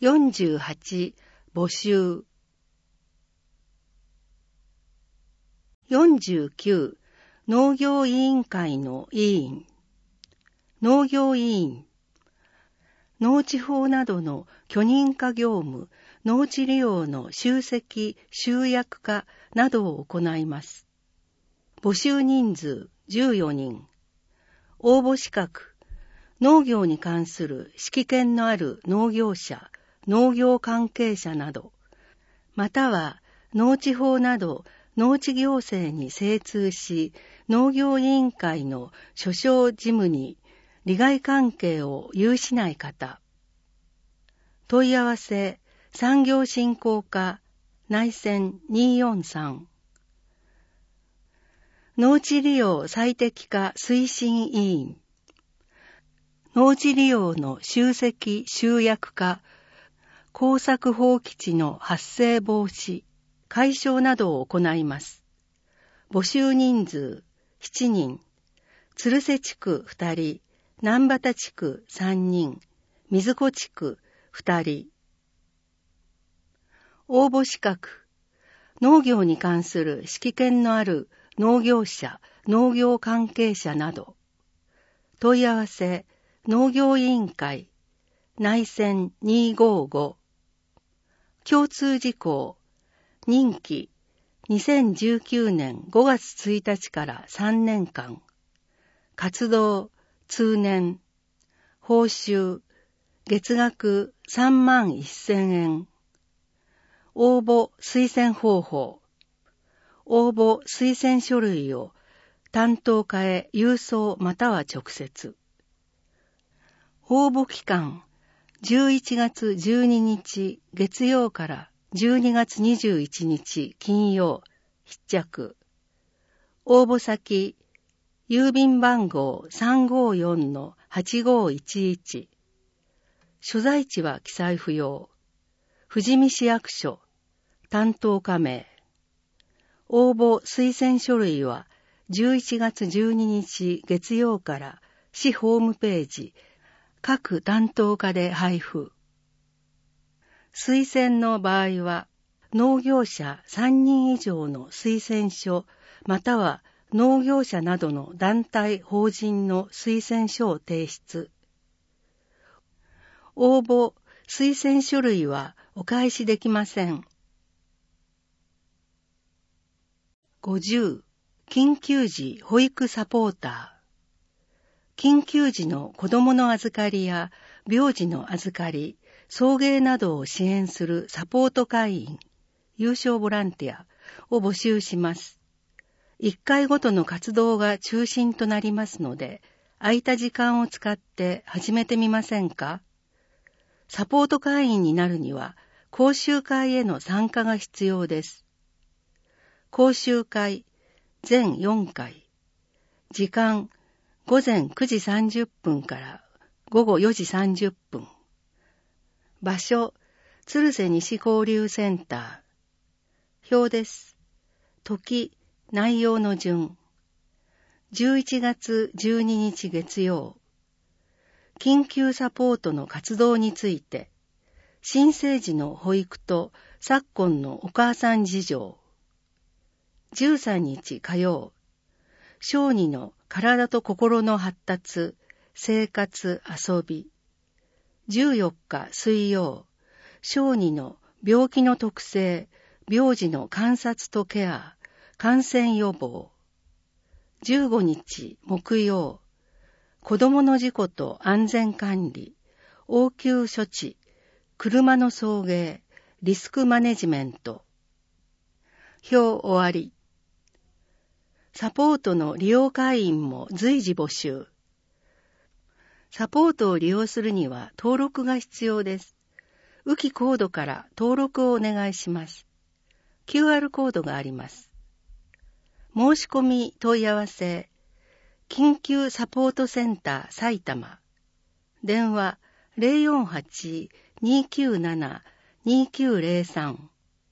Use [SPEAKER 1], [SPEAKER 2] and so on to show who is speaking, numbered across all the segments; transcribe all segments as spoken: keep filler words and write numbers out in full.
[SPEAKER 1] よんじゅうはち、募集。よんじゅうきゅう、農業委員会の委員。農業委員。農地法などの許認可業務、農地利用の集積、集約化などを行います。募集人数じゅうよにん。応募資格、農業に関する識見のある農業者、農業関係者など、または農地法など農地行政に精通し、農業委員会の所掌事務に利害関係を有しない方。問い合わせ、産業振興課、内線にーよんさん。農地利用最適化推進委員。農地利用の集積集約化、耕作放棄地の発生防止、解消などを行います。募集人数しちにん、鶴瀬地区ふたり、南畑地区さんにん、水子地区ふたり。応募資格、農業に関する識見のある農業者、農業関係者など。問い合わせ、農業委員会、内線にーごーご。共通事項、任期、にせんじゅうきゅうねんごがつついたちからさんねんかん。活動、通年。報酬、月額さんまんせんえん。応募推薦方法。応募推薦書類を担当課へ郵送または直接。応募期間、じゅういちがつじゅうににち月曜からじゅうにがつにじゅういちにち金曜、必着。応募先、郵便番号 さんごーよんのはちごーいちいち。所在地は記載不要。富士見市役所、担当課名。応募推薦書類はじゅういちがつじゅうににち月曜から市ホームページ、各担当課で配布。推薦の場合は、農業者さんにん以上の推薦書、または農業者などの団体法人の推薦書を提出。応募推薦書類はお返しできません。ごじゅう、緊急時保育サポーター。緊急時の子どもの預かりや病児の預かり、送迎などを支援するサポート会員、有償ボランティアを募集します。いっかいごとの活動が中心となりますので、空いた時間を使って始めてみませんか？サポート会員になるには、講習会への参加が必要です。講習会、全よんかい。時間、ごぜんくじさんじゅっぷんからごごよじさんじゅっぷん。場所、鶴瀬西交流センター。表です。時、内容の順。じゅういちがつじゅうににち月曜。緊急サポートの活動について、新生児の保育と昨今のお母さん事情。じゅうさんにち火曜。小児の体と心の発達、生活、遊び。じゅうよっか水曜。小児の病気の特性、病児の観察とケア、感染予防。じゅうごにち木曜。子供の事故と安全管理、応急処置、車の送迎、リスクマネジメント。表終わり。サポートの利用会員も随時募集。サポートを利用するには登録が必要です。ウキコードから登録をお願いします。キューアール コードがあります。申し込み問い合わせ、緊急サポートセンター埼玉。電話 ゼロよんはち にーきゅうなな にーきゅうゼロさん。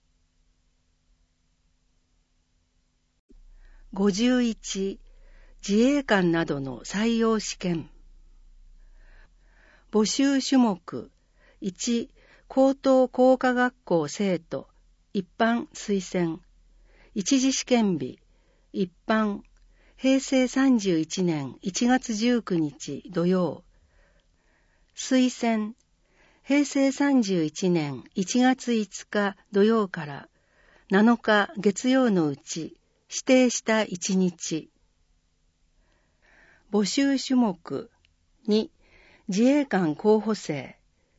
[SPEAKER 1] ごじゅういち、自衛官などの採用試験。募集種目いち、 高等工科学校生徒、一般推薦、一次試験日、一般、平成さんじゅういちねんいちがつじゅうくにち土曜、推薦、平成さんじゅういちねんいちがついつか土曜からなのか月曜のうち指定したいちにち。募集種目に、自衛官候補生。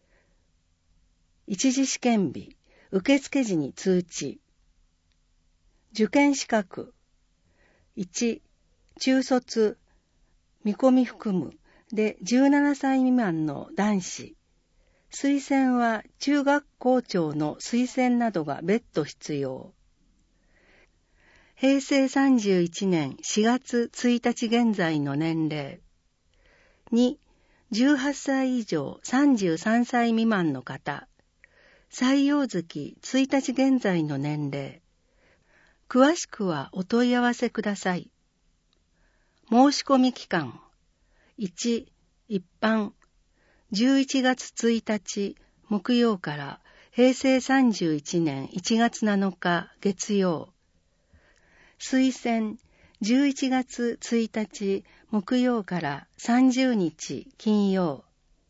[SPEAKER 1] 一次試験日、受付時に通知。受験資格。いち、中卒、見込み含むでじゅうななさい未満の男子。推薦は中学校長の推薦などが別途必要。平成さんじゅういちねんしがつついたち現在の年齢。に、じゅうはっさい以上さんじゅうさんさい未満の方。採用月ついたち現在の年齢。詳しくはお問い合わせください。申し込み期間。いち、一般。じゅういちがつついたち木曜から平成さんじゅういちねんいちがつなのか月曜。推薦じゅういちがつついたち木曜からさんじゅうにち金曜。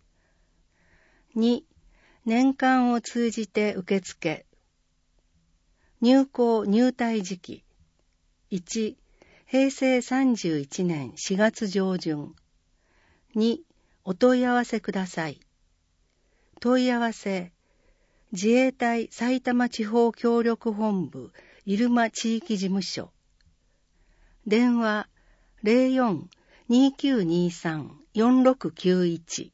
[SPEAKER 1] に、年間を通じて受付。入校入隊時期。いち、平成さんじゅういちねんしがつ上旬。に、お問い合わせください。問い合わせ、自衛隊埼玉地方協力本部入間地域事務所。電話 ゼロよん にきゅうにさん よんろくきゅういち